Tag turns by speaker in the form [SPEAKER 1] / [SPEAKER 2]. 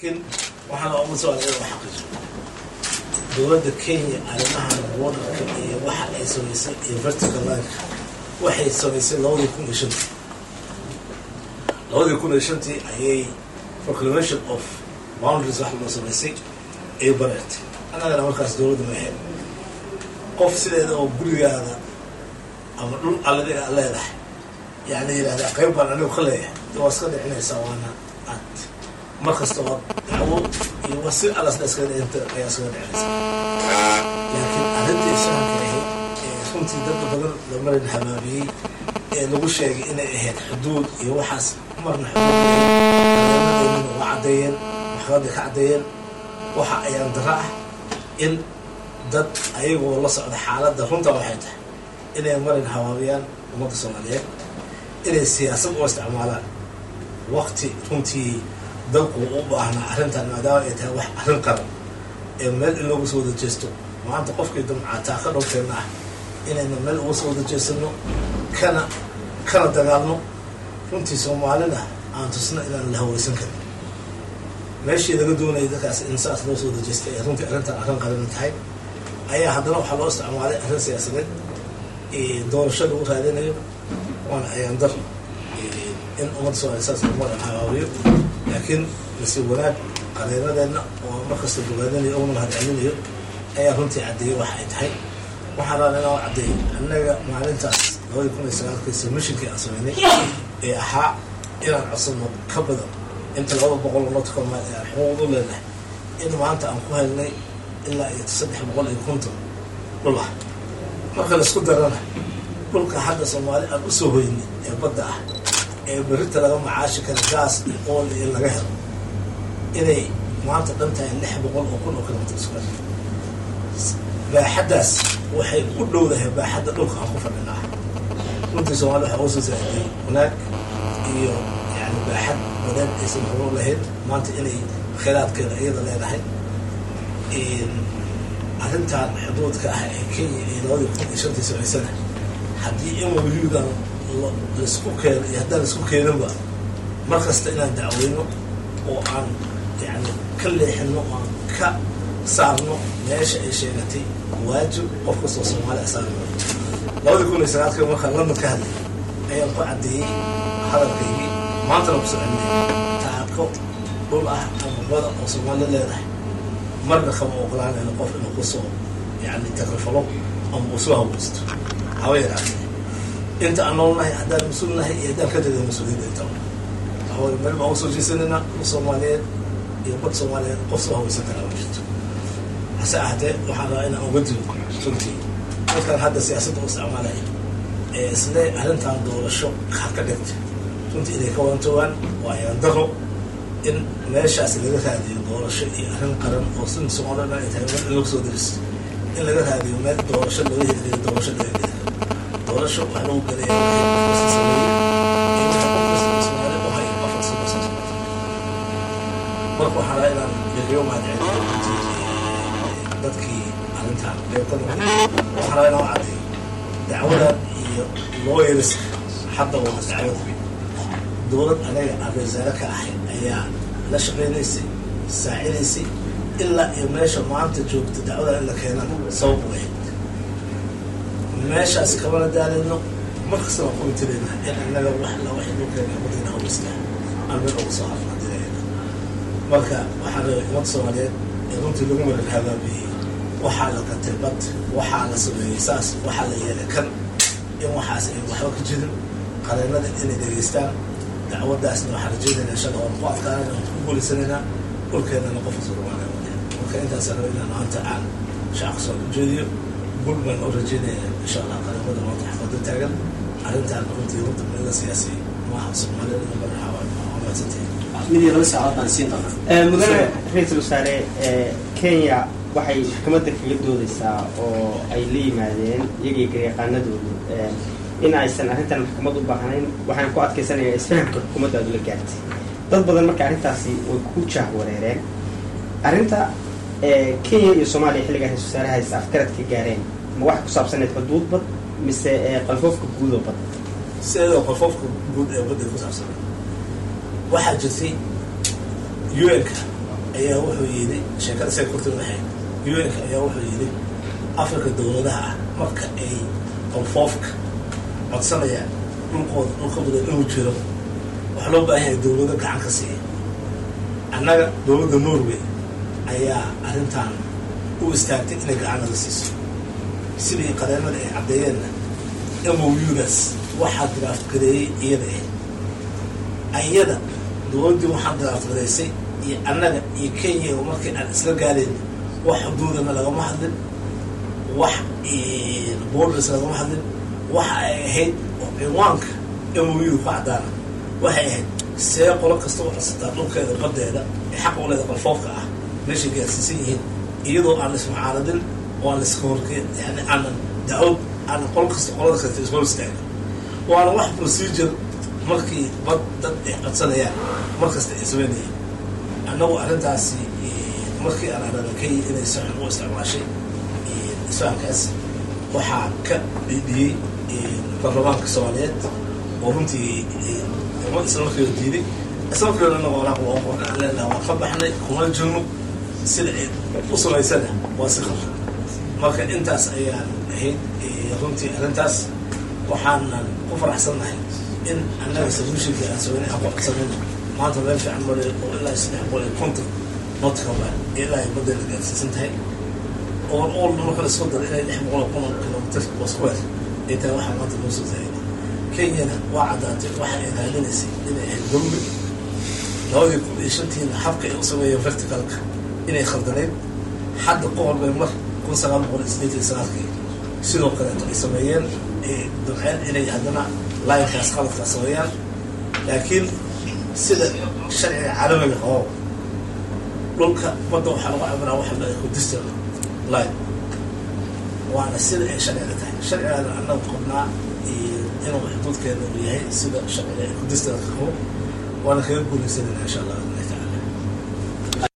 [SPEAKER 1] لكن waxaan ugu soo aaday waxa xaqiiqo dawladda Kenya arrimaha waddanka iyo waxa ay sooyisay vertical line waxay sooyisay 2015 ayay proclamation of boundaries wax loo sooyisay ay bareet anaga markaas dawladda ma ahayn qof sideeda oo gurigaada ama dhul allada leedahay yani ilaahay qayb baan anigu khaleeyahay waska dhicinaysa waana aad markasta oo dacwo iyo wasi alas iskaga inta ay iskaga dhicinaysa laakiin arrintii shaanka runtii dad badan la marin habaabiyay ee lagu sheegay inay ahayd xuduud iyo waxaas marna xuduud waa cadeeyeen maxkamada ka cadeeyeen waxa ayaan daraa in dad ayagoo la socda xaaladda runta waxay tahay inay marin habaabiyaan ummadda Soomaaliyeed inay siyaasad u isticmaalaan waqti runtii dalku u baahnaa arrintan maadaama ay tahay wax arrin qaran ee meel in lagu soo dajeesto maanta qofkii damcaataa ka dhowteena ah inayna meel ugu soo dajeesano kana dagaalno runtii Soomaalina aan tusna inaan la hawaysan karin meeshii laga doonayay dadkaas in saas loo soo dajeestay ee runtii arrintan arrin qaran tahay ayaa haddana waxaa loo isticmaalay arrin siyaasadeed doorashada u raadinayo وانا يندر ان امد سو اساس امور الحواوي لكن مسؤولات قريره لنا ومركز البلداني او ما هدعينيو اي runtii cadeey waxa ay tahay waxa la leeyahay cadeey annaga maalintaas 2019 mishinkii aan sameynay ee ahaa inaan cusubno ka badan inta 200 oo dadka ma xuquuq u leedahay in maanta aan ku helnay ilaa 350 dollar marka la isku darana dhulka hadda Soomaali aan u soo hoynay ee badda ah ee berita laga macaashi kara gaas oo laga helo inay maanta dhantahay 600 oo kun oo kilomitir square baaxadaas waxay u dhowdahay baaxadda dhulka aan ku fadhinaa runtii Soomaali waxa uu soo saaray wanaag iyo yani baaxad badan aysan hore lahayn maanta inay kheyraadkeeda iyada leedahay arrintan xuduudka ah ee Kenya iyo 2015 sano haddii in waligeeda la isku keenay haddana isku keenanba markasta inaan dacweyno oo aan yani ka leexino aan ka saarno meesha ay sheegatay waajib qof kastoo Soomaali asaaran 2019 marka London ka hadlay ayaan ku cadeeyay hadalkaygii maanta lagu soconay taako dhul ah ama wada oo Soomaali leedahay marna kama ogolaan qof inuu ku soo yani tagrifalo ama soo hawsto هواية أنت أنا والله هذا مسؤولنا هي هذا كذا المسؤولين أنت هو من ما وصل جسنا وصوماليين يبقى صوماليين قصوا هو سنة وجدت حسأته وحنا أنا أوجد سلطي مثلا هذا سياسة واستعمالية سنة هل أنت عندو الشق حكدت كنت إذا كونتوان ويندرو إن ما شاس اللي هذه دور الشيء أهم قرن وصل صومالنا يتعامل لوكسو درس إن اللي هذه ما دور الشيء اللي هي دور الشيء اللي ورشوا عنو كذا مركو حلاينا اليوم هذا dadki arintan waxaan wacday dacwada iyo lawyers hadda waa dacwada dawlad anaga abeesara ka ahay ayaa la shaqeynaysay saacidaysay ilaa iyo meesha maanta joogta dacwada in la keenan sabab weyn meeshaas kabana daalino markasta waa qoontideena in annaga wax la wax loo keenay wadina oo isla aan meel ugu soo harnaa marka waxaa la umad Soomaaliyeed ee runtii lagu marin habaabiyay waxaa la gatay bad waxaa la sameeyay saas waxaa la yeelay kan in waxaas ay waxba ka jirin qareenada inay dhageystaan dacwadaasna waxaa rajeynayna insha Allah oo afkaarana oo ku guulaysanayna dhulkeena qof Soomaali marka intaas rabaa maanta aan shaqo soo jeediyo bulman oo rajeynaya insha Allah qaranimada maanta xafada taagan arrintan runtii من السياسي ما حصل ماله برا ما تنتهي.
[SPEAKER 2] مدي رئيس عرضنا نسينا.
[SPEAKER 3] مدير رئيس الوزراء كينيا waxay xukuumadda kaga doodaysaa oo ay leeyimaadeen iyagii gareeqaanadu in aysan arrintan maxkamad u baahnayn waxaan ku adkeysanayaa isfahamka xukuumadda la gaartay dad badan marka arrintaasi way ku jahwareereen arrinta Kenya iyo Soomaaliya xilliga ra'iisul wasaaraha ay afkaradka gaareen ma wax ku saabsan xuduud bad mise qalfoofka guud oo bad
[SPEAKER 1] sidoo qalfoofka guud ee badda ku saabsan waxa jirtay UN ayaa wuxuu yidhi sheekada say kurti waxay UN-ka ayaa wuxuu yidhi Afrika dowladaha ah marka ay qolfoofka codsanayaan dhulkooda inuu jiro wax loo baahan yahay dowlado gacan ka siiya annaga dowladda Norway ayaa arrintan u istaagtay inay gacanada siiso sidii qareemada ay caddeeyeenna MOU-daas waxaa draft gareeyey iyada dowladdii waxaa draft gareysay iyo annaga iyo Kenya markii aan isla gaareen wax xuduudana lagama hadlin wax borders lagama hadlin waxa ay ahayd ciwaanka MOU ka caddaana waxay ahayd see qolo kasta oo codsataa dhulkeeda badeeda ee xaq u leedahay qolfoofka ah meeshay gaarsiisan yihiin iyadoo aan ismucaaradin oo aan iska horkeen yani aanan dacwad aan qolo kasta qolada kasta ismol istaagin waana wax procedure markii bad dad ay codsanayaan markasta ay sameynayeen annagu arrintaasi markii aan aragnay inay si xun u isticmaashay isfahankaas waxaa ka dhidhiyey baarlamaanka Soomaaliyeed oo runtii isla markiiba diiday isla markiiba annagu walaaq loo qoray aan leenahay waan ka baxnay kuma jirno sida ay u samaysana waa si khaldan marka intaas ayaan ahayd runtii arrintaas waxaanan ku faraxsannahay in annaga solutionka aan sameynay aan ku codsanayno maanta meel fiican maray oo ilaa 350 notkaba ilaa ay badda gaarsiisan tahay oo marka la soo daray inay 600 kilomitir oo square ay tahay waxaa maanta loo soo saaray Kenyana waa caddaatay waxa ay raadinaysay inay ahayd dowli 2015 habka ay u sameeyeen verticalka inay khaldanayd hadda qohol bay mar 1989 sidoo kaleeto ay sameeyeen dabcan inay haddana laayinkaas qaladka sameeyaan laakiin sida sharciga caalamiga oo dhulka badda waxaa lagu cabiraa waxa la yidhaahdo distal line waana sida ay sharciga tahay sharcigaana annagu qabnaa inuu xuduudkeeda uu yahay sida sharciga distalka qabo waana kaga guulaysanayna insha Allah